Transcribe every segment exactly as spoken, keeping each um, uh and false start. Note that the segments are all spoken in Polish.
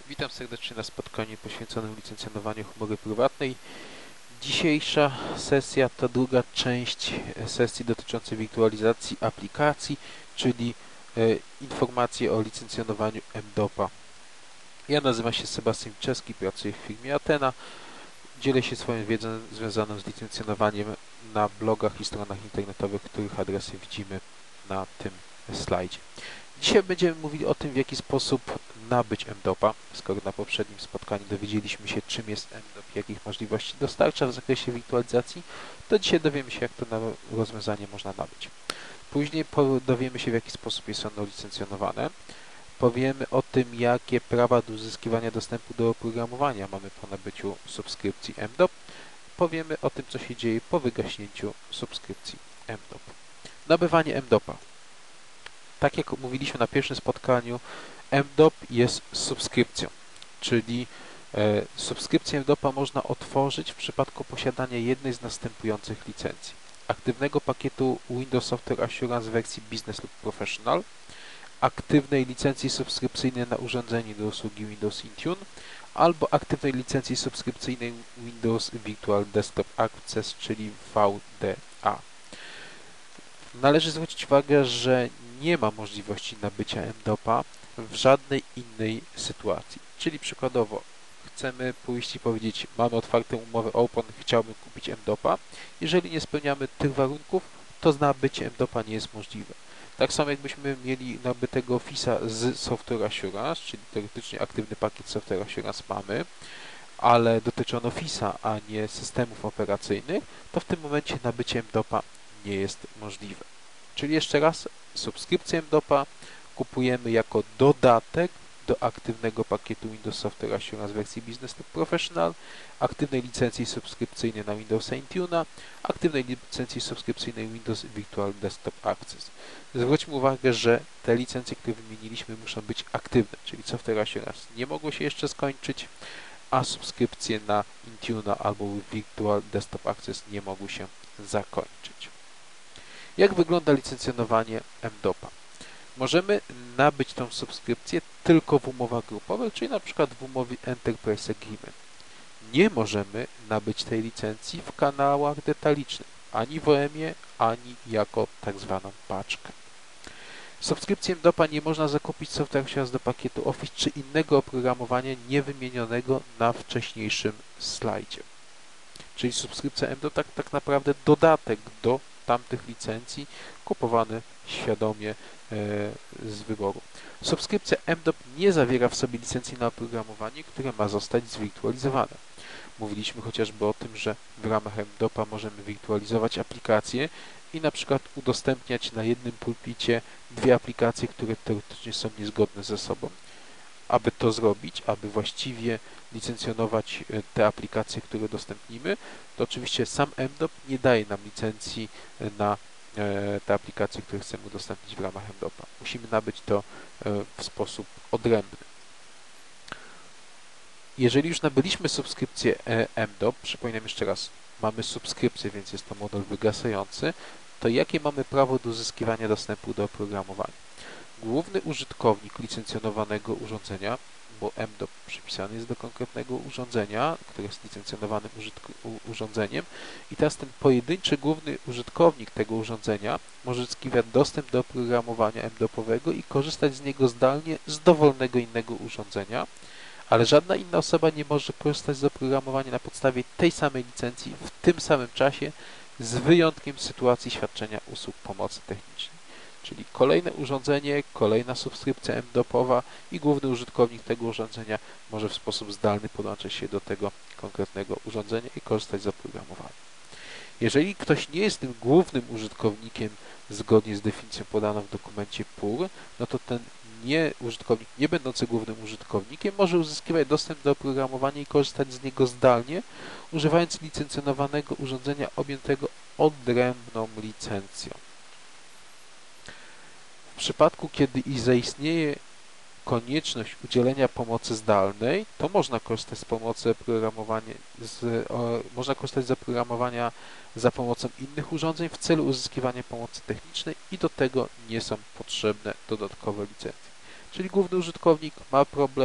Witam serdecznie na spotkaniu poświęconym licencjonowaniu chmury prywatnej. Dzisiejsza sesja to druga część sesji dotyczącej wirtualizacji aplikacji, czyli e, informacje o licencjonowaniu M D O P-a. Ja nazywam się Sebastian Czeski, pracuję w firmie Athena. Dzielę się swoją wiedzą związaną z licencjonowaniem na blogach i stronach internetowych, których adresy widzimy na tym slajdzie. Dzisiaj będziemy mówili o tym, w jaki sposób nabyć M D O P-a. Skoro na poprzednim spotkaniu dowiedzieliśmy się, czym jest M D O P, jakich możliwości dostarcza w zakresie wirtualizacji, to dzisiaj dowiemy się, jak to rozwiązanie można nabyć. Później dowiemy się, w jaki sposób jest ono licencjonowane. Powiemy o tym, jakie prawa do uzyskiwania dostępu do oprogramowania mamy po nabyciu subskrypcji M D O P. Powiemy o tym, co się dzieje po wygaśnięciu subskrypcji M D O P. Nabywanie M D O P-a. Tak jak mówiliśmy na pierwszym spotkaniu, M D O P jest subskrypcją, czyli e, subskrypcję M D O P-a można otworzyć w przypadku posiadania jednej z następujących licencji. Aktywnego pakietu Windows Software Assurance w wersji Business lub Professional, aktywnej licencji subskrypcyjnej na urządzenie do usługi Windows Intune, albo aktywnej licencji subskrypcyjnej Windows Virtual Desktop Access, czyli V D A. Należy zwrócić uwagę, że nie ma możliwości nabycia M D O P-a w żadnej innej sytuacji. Czyli przykładowo chcemy pójść i powiedzieć, mamy otwartą umowę Open, chciałbym kupić M D O P-a. Jeżeli nie spełniamy tych warunków, to nabycie M D O P-a nie jest możliwe. Tak samo jakbyśmy mieli nabytego Office'a z Software Assurance, czyli teoretycznie aktywny pakiet Software Assurance mamy, ale dotyczy on Office'a, a nie systemów operacyjnych, to w tym momencie nabycie M D O P-a nie jest możliwe. Czyli jeszcze raz, subskrypcję M D O P-a kupujemy jako dodatek do aktywnego pakietu Windows Software Assurance w wersji Business lub Professional, aktywnej licencji subskrypcyjnej na Windowsa Intune'a, aktywnej licencji subskrypcyjnej Windows Virtual Desktop Access. Zwróćmy uwagę, że te licencje, które wymieniliśmy, muszą być aktywne, czyli Software Assurance nie mogło się jeszcze skończyć, a subskrypcje na Intune'a albo Virtual Desktop Access nie mogły się zakończyć. Jak wygląda licencjonowanie M D O P-a? Możemy nabyć tą subskrypcję tylko w umowach grupowych, czyli na przykład w umowie Enterprise Agreement. Nie możemy nabyć tej licencji w kanałach detalicznych, ani w O M-ie, ani jako tak zwaną paczkę. Subskrypcję M D O P-a nie można zakupić Software Assurance do pakietu Office czy innego oprogramowania niewymienionego na wcześniejszym slajdzie. Czyli subskrypcja M D O P to tak, tak naprawdę dodatek do tamtych licencji kupowane świadomie e, z wyboru. Subskrypcja M D O P nie zawiera w sobie licencji na oprogramowanie, które ma zostać zwirtualizowane. Mówiliśmy chociażby o tym, że w ramach M D O P-a możemy wirtualizować aplikacje i na przykład udostępniać na jednym pulpicie dwie aplikacje, które teoretycznie są niezgodne ze sobą. Aby to zrobić, aby właściwie licencjonować te aplikacje, które udostępnimy, to oczywiście sam M D O P nie daje nam licencji na te aplikacje, które chcemy udostępnić w ramach M D O P-a. Musimy nabyć to w sposób odrębny. Jeżeli już nabyliśmy subskrypcję M D O P, przypominam jeszcze raz, mamy subskrypcję, więc jest to model wygasający, to jakie mamy prawo do uzyskiwania dostępu do oprogramowania? Główny użytkownik licencjonowanego urządzenia, bo M D O P przypisany jest do konkretnego urządzenia, które jest licencjonowanym urządzeniem i teraz ten pojedynczy główny użytkownik tego urządzenia może uzyskiwać dostęp do oprogramowania M D O P-owego i korzystać z niego zdalnie z dowolnego innego urządzenia, ale żadna inna osoba nie może korzystać z oprogramowania na podstawie tej samej licencji w tym samym czasie, z wyjątkiem sytuacji świadczenia usług pomocy technicznej. Czyli kolejne urządzenie, kolejna subskrypcja M D O P-owa i główny użytkownik tego urządzenia może w sposób zdalny podłączyć się do tego konkretnego urządzenia i korzystać z oprogramowania. Jeżeli ktoś nie jest tym głównym użytkownikiem zgodnie z definicją podaną w dokumencie P U R, no to ten nie, użytkownik nie będący głównym użytkownikiem może uzyskiwać dostęp do oprogramowania i korzystać z niego zdalnie, używając licencjonowanego urządzenia objętego odrębną licencją. W przypadku, kiedy i zaistnieje konieczność udzielenia pomocy zdalnej, to można korzystać z pomocy oprogramowania, z, o, można korzystać z oprogramowania za pomocą innych urządzeń w celu uzyskiwania pomocy technicznej i do tego nie są potrzebne dodatkowe licencje. Czyli główny użytkownik ma problem,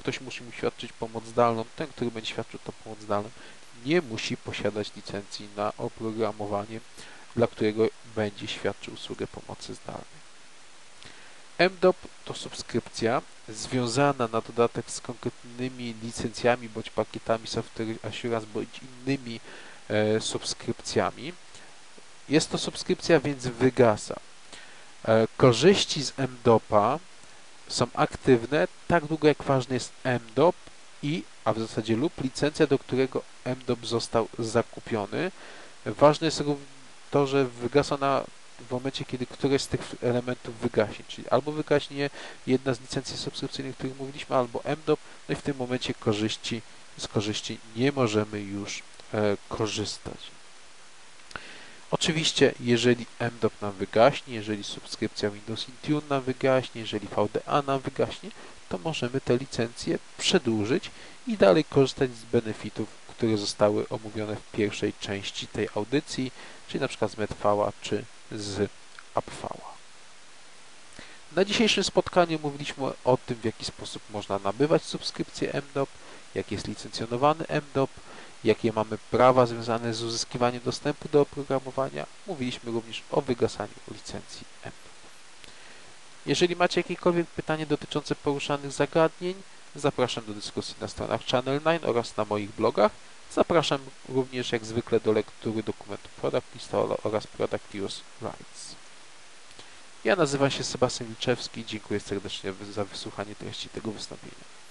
ktoś musi mu świadczyć pomoc zdalną, ten, który będzie świadczył tą pomoc zdalną, nie musi posiadać licencji na oprogramowanie, dla którego będzie świadczył usługę pomocy zdalnej. M D O P to subskrypcja związana na dodatek z konkretnymi licencjami bądź pakietami Software Assurance bądź innymi e, subskrypcjami. Jest to subskrypcja, więc wygasa. E, korzyści z M D O P a są aktywne tak długo, jak ważny jest M D O P i, a w zasadzie lub licencja, do którego M D O P został zakupiony. Ważne jest to, że wygasa ona w momencie, kiedy któreś z tych elementów wygaśnie, czyli albo wygaśnie jedna z licencji subskrypcyjnych, o których mówiliśmy, albo M D O P, no i w tym momencie korzyści, z korzyści nie możemy już e, korzystać. Oczywiście, jeżeli M D O P nam wygaśnie, jeżeli subskrypcja Windows Intune nam wygaśnie, jeżeli V D A nam wygaśnie, to możemy te licencje przedłużyć i dalej korzystać z benefitów, które zostały omówione w pierwszej części tej audycji, czyli na przykład z MedVała czy z AppVała. Na dzisiejszym spotkaniu mówiliśmy o tym, w jaki sposób można nabywać subskrypcję M D O P, jak jest licencjonowany M D O P, jakie mamy prawa związane z uzyskiwaniem dostępu do oprogramowania. Mówiliśmy również o wygasaniu licencji M D O P. Jeżeli macie jakiekolwiek pytanie dotyczące poruszanych zagadnień, zapraszam do dyskusji na stronach Channel dziewięć oraz na moich blogach. Zapraszam również jak zwykle do lektury dokumentu Product Installer oraz Product Use Rights. Ja nazywam się Sebastian Wilczewski i dziękuję serdecznie za wysłuchanie treści tego wystąpienia.